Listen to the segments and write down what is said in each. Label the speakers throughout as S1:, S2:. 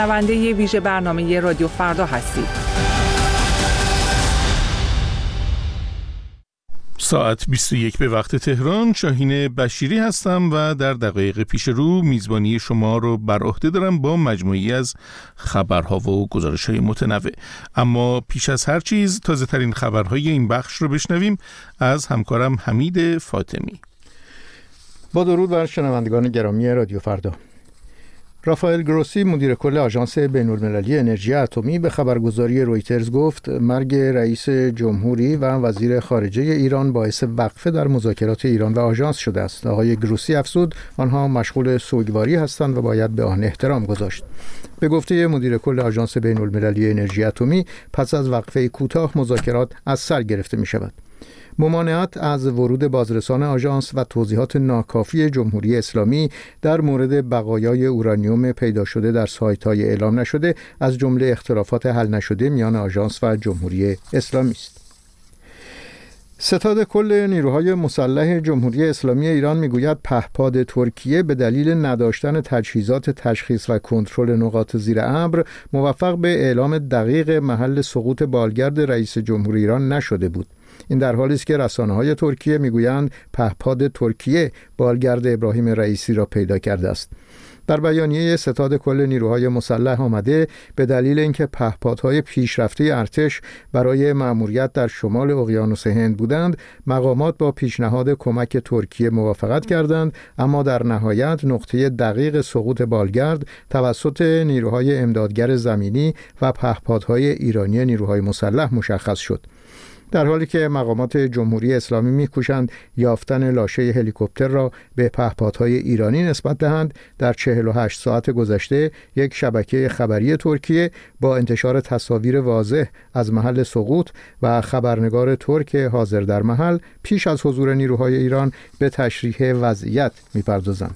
S1: شنونده ویژه برنامه رادیو فردا هستید.
S2: ساعت 21 به وقت تهران. شاهین بشیری هستم و در دقایق پیش رو میزبانی شما رو بر عهده دارم با مجموعی از خبرها و گزارش‌های متنوع. اما پیش از هر چیز تازه ترین خبرهای این بخش رو بشنویم از همکارم حمید فاطمی.
S3: با درود بر شنوندگان گرامی رادیو فردا. رافائل گروسی مدیر کل آژانس بین‌المللی انرژی اتمی به خبرگزاری رویترز گفت مرگ رئیس جمهوری و وزیر خارجه ایران باعث وقفه در مذاکرات ایران و آژانس شده است. آقای گروسی افزود آنها مشغول سوگواری هستند و باید به آن احترام گذاشت. به گفته مدیر کل آژانس بین‌المللی انرژی اتمی پس از وقفه کوتاه مذاکرات از سر گرفته می شود. ممانعت از ورود بازرسان آژانس و توضیحات ناکافی جمهوری اسلامی در مورد بقایای اورانیوم پیدا شده در سایت‌های اعلام نشده از جمله اختلافات حل نشده میان آژانس و جمهوری اسلامی است. ستاد کل نیروهای مسلح جمهوری اسلامی ایران میگوید پهپاد ترکیه به دلیل نداشتن تجهیزات تشخیص و کنترل نقاط زیر ابر موفق به اعلام دقیق محل سقوط بالگرد رئیس جمهوری ایران نشده بود. این در حالی است که رسانه‌های ترکیه میگویند پهپاد ترکیه بالگرد ابراهیم رئیسی را پیدا کرده است. در بیانیه ستاد کل نیروهای مسلح آمده به دلیل اینکه پهپادهای پیشرفته ارتش برای مأموریت در شمال اقیانوس هند بودند، مقامات با پیشنهاد کمک ترکیه موافقت کردند، اما در نهایت نقطه دقیق سقوط بالگرد توسط نیروهای امدادگر زمینی و پهپادهای ایرانی نیروهای مسلح مشخص شد. در حالی که مقامات جمهوری اسلامی می‌کوشند یافتن لاشه هلیکوپتر را به پهپادهای ایرانی نسبت دهند، در 48 ساعت گذشته یک شبکه خبری ترکیه با انتشار تصاویر واضح از محل سقوط و خبرنگار ترک حاضر در محل پیش از حضور نیروهای ایران به تشریح وضعیت می‌پردازند.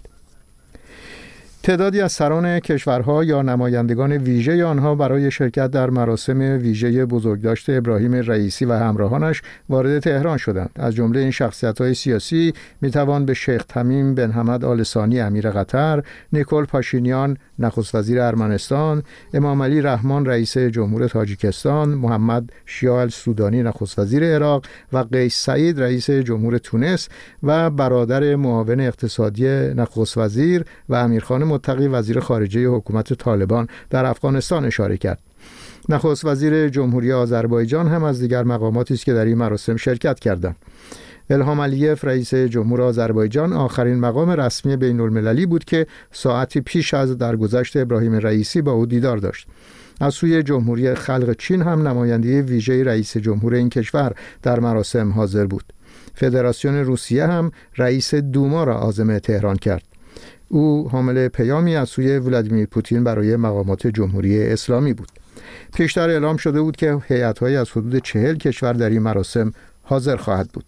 S3: تعدادی از سران کشورها یا نمایندگان ویژه آنها برای شرکت در مراسم ویژه بزرگداشت ابراهیم رئیسی و همراهانش وارد تهران شدند. از جمله این شخصیت‌های سیاسی میتوان به شیخ تمیم بن حمد آل ثانی امیر قطر، نیکول پاشینیان نخست وزیر ارمنستان، امام علی رحمان رئیس جمهور تاجیکستان، محمد شیاع السودانی نخست وزیر عراق و قیس سعید رئیس جمهور تونس و برادر معاون اقتصادی نخست وزیر و امیرخان متقی وزیر خارجه حکومت طالبان در افغانستان اشاره کرد. نخست وزیر جمهوری آذربایجان هم از دیگر مقاماتی است که در این مراسم شرکت کردند. الهام علیف رئیس جمهور آذربایجان آخرین مقام رسمی بین‌المللی بود که ساعتی پیش از درگذشت ابراهیم رئیسی با او دیدار داشت. از سوی جمهوری خلق چین هم نماینده ویژه رئیس جمهور این کشور در مراسم حاضر بود. فدراسیون روسیه هم رئیس دوما را عازم تهران کرد. او حامل پیامی از سوی ولادیمیر پوتین برای مقامات جمهوری اسلامی بود. پیشتر اعلام شده بود که هیئت‌هایی از حدود 40 کشور در این مراسم حاضر خواهد بود.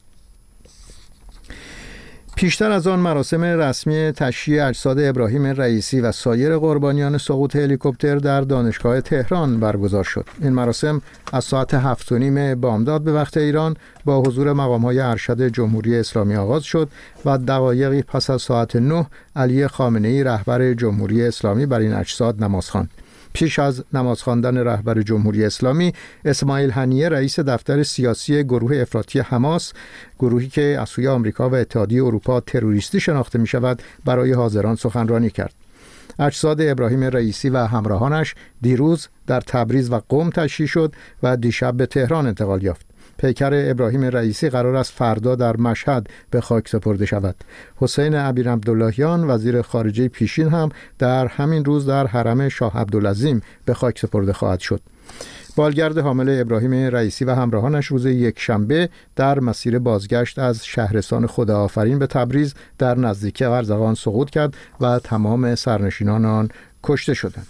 S3: پیشتر از آن مراسم رسمی تشییع اجساد ابراهیم رئیسی و سایر قربانیان سقوط هلیکوپتر در دانشگاه تهران برگزار شد. این مراسم از ساعت 7:30 بامداد به وقت ایران با حضور مقام‌های ارشد جمهوری اسلامی آغاز شد و دقایقی پس از ساعت 9 علی خامنه‌ای رهبر جمهوری اسلامی بر این اجساد نماز خواند. پیش از نماز خواندن رهبر جمهوری اسلامی، اسماعیل هنیه رئیس دفتر سیاسی گروه افراطی حماس، گروهی که از سوی آمریکا و اتحادیه اروپا تروریستی شناخته می شود، برای حاضران سخنرانی کرد. اجساد ابراهیم رئیسی و همراهانش دیروز در تبریز و قم تشییع شد و دیشب به تهران انتقال یافت. پیکر ابراهیم رئیسی قرار است فردا در مشهد به خاک سپرده شود. حسین امیر عبداللهیان وزیر خارجه پیشین هم در همین روز در حرم شاه عبدالعظیم به خاک سپرده خواهد شد. بالگرد حامل ابراهیم رئیسی و همراهانش روز یکشنبه در مسیر بازگشت از شهرستان خداآفرین به تبریز در نزدیکی ارزغان سقوط کرد و تمام سرنشینان آن کشته شدند.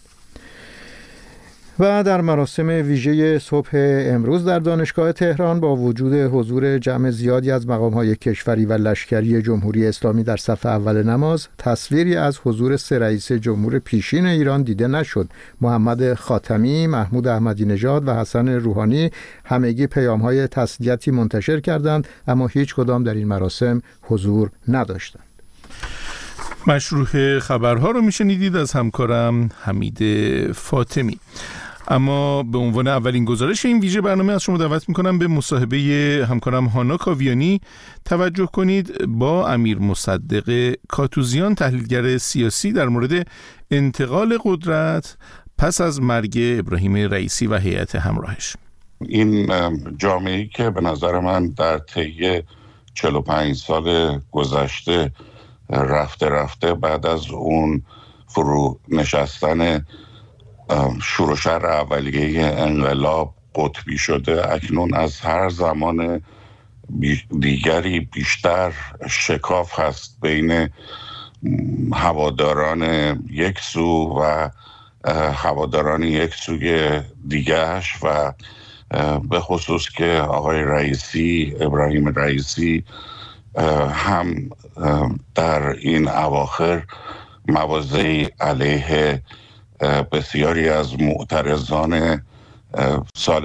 S3: و در مراسم ویژه صبح امروز در دانشگاه تهران با وجود حضور جمع زیادی از مقام‌های کشوری و لشکری جمهوری اسلامی در صف اول نماز، تصویری از حضور 3 رئیس جمهور پیشین ایران دیده نشد. محمد خاتمی، محمود احمدی نژاد و حسن روحانی همگی پیام‌های تسلیتی منتشر کردند، اما هیچ کدام در این مراسم حضور نداشتند.
S2: مشروح خبرها رو میشنیدید از همکارم حمید فاطمی. اما به عنوان اولین گزارش این ویژه برنامه از شما دعوت میکنم به مصاحبه همکارم هانا کاویانی توجه کنید با امیر مصدق کاتوزیان، تحلیلگر سیاسی، در مورد انتقال قدرت پس از مرگ ابراهیم رئیسی و هیئت همراهش.
S4: این جامعه‌ای که به نظر من در طی 45 سال گذشته رفته بعد از اون فرو نشستن شور و شر اولیه انقلاب قطبی شده، اکنون از هر زمان دیگری بیشتر شکاف هست بین هواداران یک سو و هواداران یک سوی دیگرش و به خصوص که آقای رئیسی، ابراهیم رئیسی، هم در این اواخر مواضعی علیه بسیاری از معترضان سال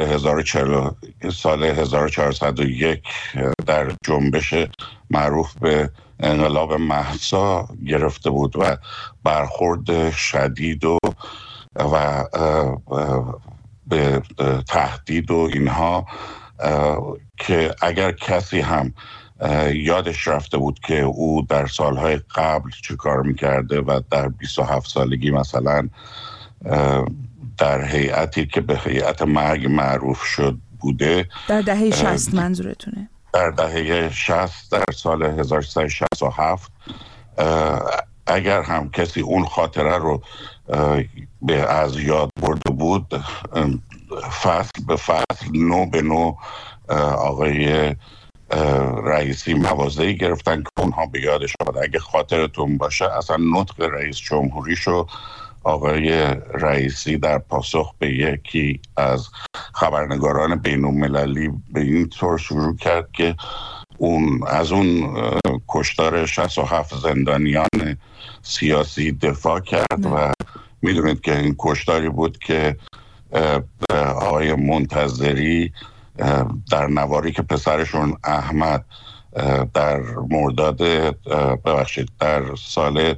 S4: 1401 در جنبش معروف به انقلاب مهسا گرفته بود و برخورد شدید و به تهدید و اینها که اگر کسی هم یادش رفته بود که او در سالهای قبل چه کار میکرده و در 27 سالگی مثلا در هیئتی که به هیئت مرگ معروف شد بوده،
S5: در دهه 60 منظورتونه؟ در
S4: دهه 60 در سال 1367 اگر هم کسی اون خاطره رو از یاد برده بود، فصل به فصل، نو به نو آقای رئیسی مواضعی گرفتن که اونها به یادش آمد. اگه خاطرتون باشه اصلا نطق رئیس جمهوریشو آقای رئیسی در پاسخ به یکی از خبرنگاران بین‌المللی به این طور شروع کرد که از اون کشتار 67 زندانیان سیاسی دفاع کرد و میدونید که این کشتاری بود که آقای منتظری در نواری که پسرشون احمد در در سال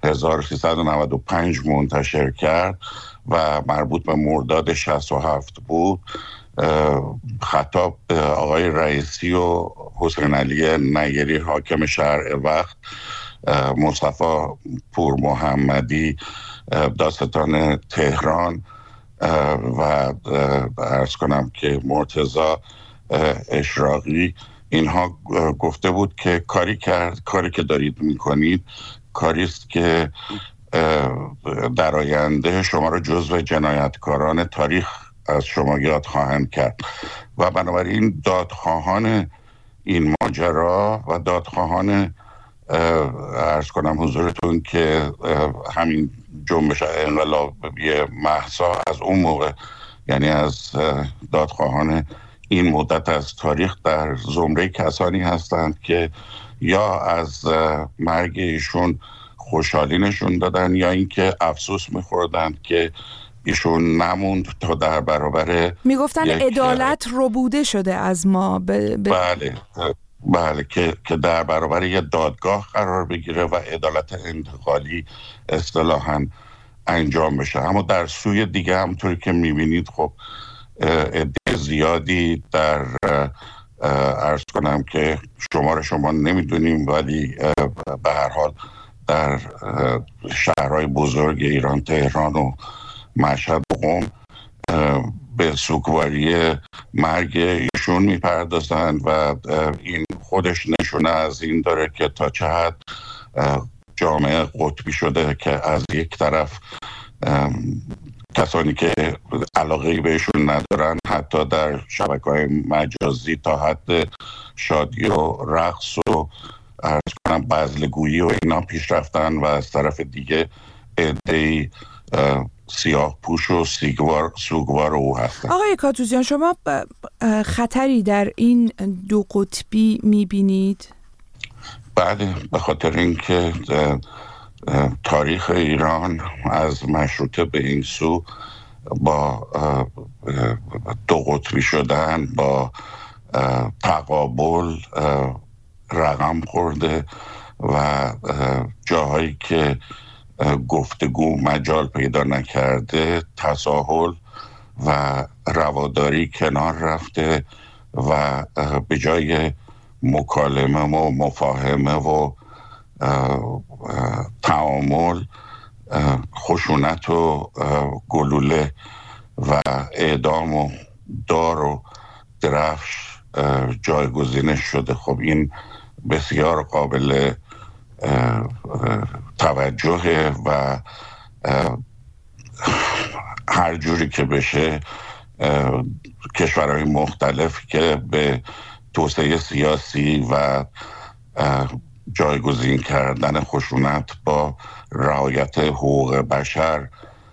S4: 1395 منتشر کرد و مربوط به مرداد 67 بود، خطاب به آقای رئیسی و حسین علی نیری حاکم شرع وقت، مصطفی پور محمدی داستان تهران و عرض کنم که مرتضی اشراقی، اینها گفته بود که کاری که دارید میکنید کاریست که در آینده شما رو جزو جنایتکاران تاریخ از شما یاد خواهند کرد و بنابراین دادخواهان این ماجرا و دادخواهان عرض کنم حضورتون که همین جنبش انقلابی مهسا از اون موقع، یعنی از دادخواهان این مدت از تاریخ، در زمره کسانی هستند که یا از مرگ ایشون خوشحالی نشون دادن یا اینکه افسوس می‌خوردند که ایشون نموند تا در برابر
S5: میگفتن عدالت ربوده شده از ما.
S4: بله که در برابر یه دادگاه قرار بگیره و عدالت انتقالی اصطلاحاً انجام بشه. اما در سوی دیگه همونطوری که میبینید خب عده زیادی در عرض کنم که شما نمیدونیم، ولی به هر حال در شهرهای بزرگ ایران، تهران و مشهد و قم، به سوگواری مرگ ایشون میپردازند و این خودش نشونه از این داره که تا چه حد جامعه قطبی شده که از یک طرف کسانی که علاقه‌ای بهشون ندارن حتی در شبکه‌های مجازی تا حد شادی و رقص و عرض کنم بزلگویی و اینا پیش رفتن و از طرف دیگه عده‌ای سیاه پوش و سوگوار او هستن.
S5: آقای کاتوزیان، شما خطری در این دو قطبی میبینید؟
S4: بله، به خاطر اینکه تاریخ ایران از مشروطه به این سو با دو قطبی شدن، با تقابل رقم خورده و جاهایی که گفتگو مجال پیدا نکرده تساهل و رواداری کنار رفته و به جای مکالمه و مفاهمه و تعامل خشونت و گلوله و اعدام و دار و درفش جایگزینش شده. خب این بسیار قابل توجهه و هر جوری که بشه کشورهای مختلف که به توسعه سیاسی و جایگزین کردن خشونت با رعایت حقوق بشر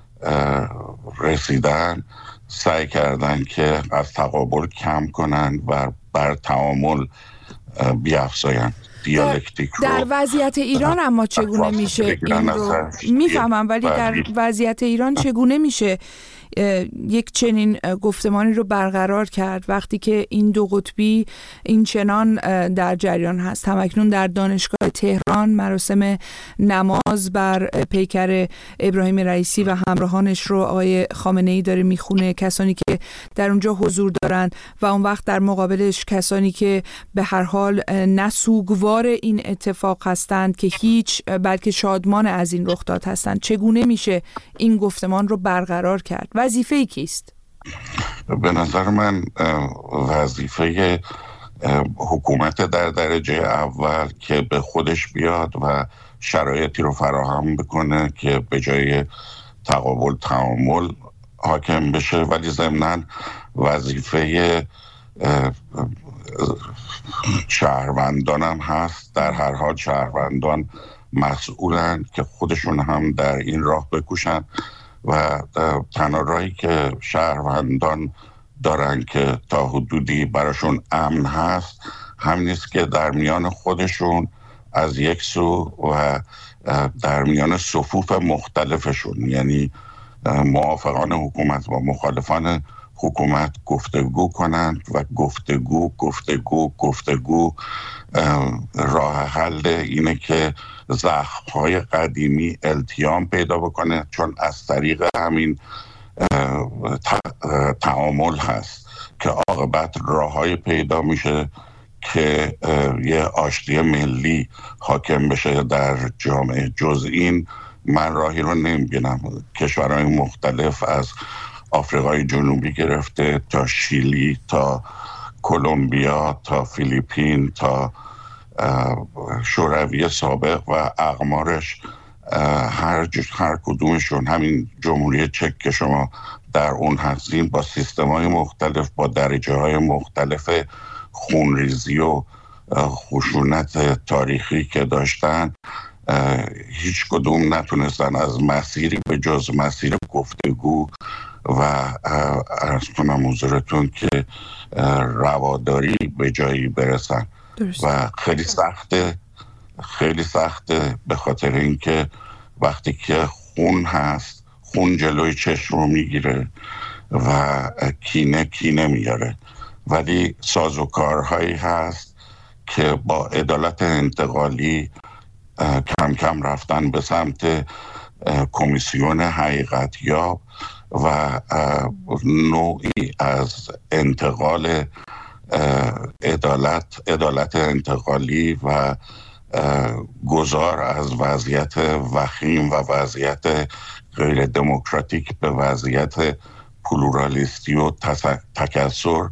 S4: رسیدن، سعی کردن که از تقابل کم کنن و بر تعامل بیافزایند.
S5: در وضعیت ایران اما چگونه میشه این رو میفهمم، ولی در وضعیت ایران چگونه میشه یک چنین گفتمانی رو برقرار کرد وقتی که این دو قطبی این چنان در جریان هست؟ همکنون در دانشگاه تهران مراسم نماز بر پیکر ابراهیم رئیسی و همراهانش رو آقای خامنه‌ای داره میخونه، کسانی که در اونجا حضور دارن، و اون وقت در مقابلش کسانی که به هر حال نه سوگوار این اتفاق هستند که هیچ، بلکه شادمان از این رخداد هستند. چگونه میشه این گفتمان رو برقرار کرد؟ وظیفه کیست؟
S4: به نظر من وظیفه حکومت در درجه اول که به خودش بیاد و شرایطی رو فراهم بکنه که به جای تقابل تعامل حاکم بشه، ولی ضمناً وظیفه شهروندان هم هست. در هر حال شهروندان مسئولن که خودشون هم در این راه بکوشن و تنها راهی که شهروندان دارن که تا حدودی براشون امن هست همین است که در میان خودشون از یک سو و در میان صفوف مختلفشون، یعنی موافقان حکومت و مخالفان حکومت، گفتگو کنند و گفتگو راه حل اینه که زخم‌های قدیمی التیام پیدا بکنه، چون از طریق همین تعامل هست که عاقبت راه‌های پیدا میشه که یه آشتی ملی حاکم بشه در جامعه. جز این من راهی رو نمی‌بینم. کشورهای مختلف از آفریقای جنوبی گرفته تا شیلی تا کلمبیا تا فیلیپین تا شوروی سابق و اقمارش، هر کدومشون، همین جمهوری چک که شما در اون هستین، با سیستم‌های مختلف، با درجه‌های مختلف خونریزی و خشونت تاریخی که داشتن، هیچ کدوم نتونستن از مسیری به جز مسیر گفتگو و عرض کنم حضورتون که رواداری به جایی برسن. درست. و خیلی سخته به خاطر اینکه وقتی که خون هست، خون جلوی چشم رو میگیره و کینه میاره، ولی سازوکارهایی هست که با عدالت انتقالی کم کم رفتن به سمت کمیسیون حقیقت یاب و نوعی از انتقال عدالت انتقالی و گذار از وضعیت وخیم و وضعیت غیر دموکراتیک به وضعیت پلورالیستی و تکثر،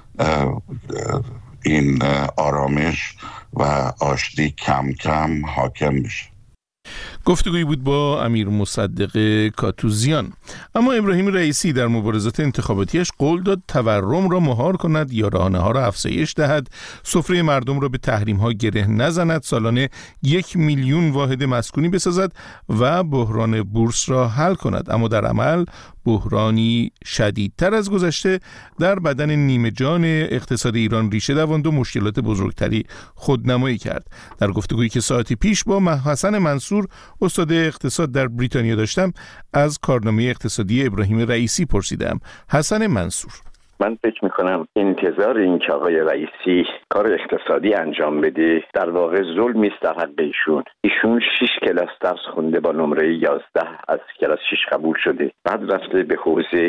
S4: این آرامش و آشتی کم کم حاکم میشه.
S2: گفتگویی بود با امیر مصدق کاتوزیان. اما ابراهیم رئیسی در مبارزات انتخاباتیش قول داد تورم را مهار کند، یارانه ها را افزایش دهد، سفره مردم را به تحریم ها گره نزند، سالانه 1 میلیون واحد مسکونی بسازد و بحران بورس را حل کند. اما در عمل بحرانی شدیدتر از گذشته در بدن نیمه جان اقتصاد ایران ریشه دواند و مشکلات بزرگتری خودنمایی کرد. در گفتگویی که ساعتی پیش با حسن منصور استاد اقتصاد در بریتانیا داشتم، از کارنامه اقتصادی ابراهیم رئیسی پرسیدم. حسن منصور:
S6: من فکر میکنم انتظار این که آقای رئیسی کار اقتصادی انجام بده در واقع ظلمی است در حق ایشون 6 کلاس درس خونده با نمره 11 از کلاس 6 قبول شده، بعد رفته به حوزه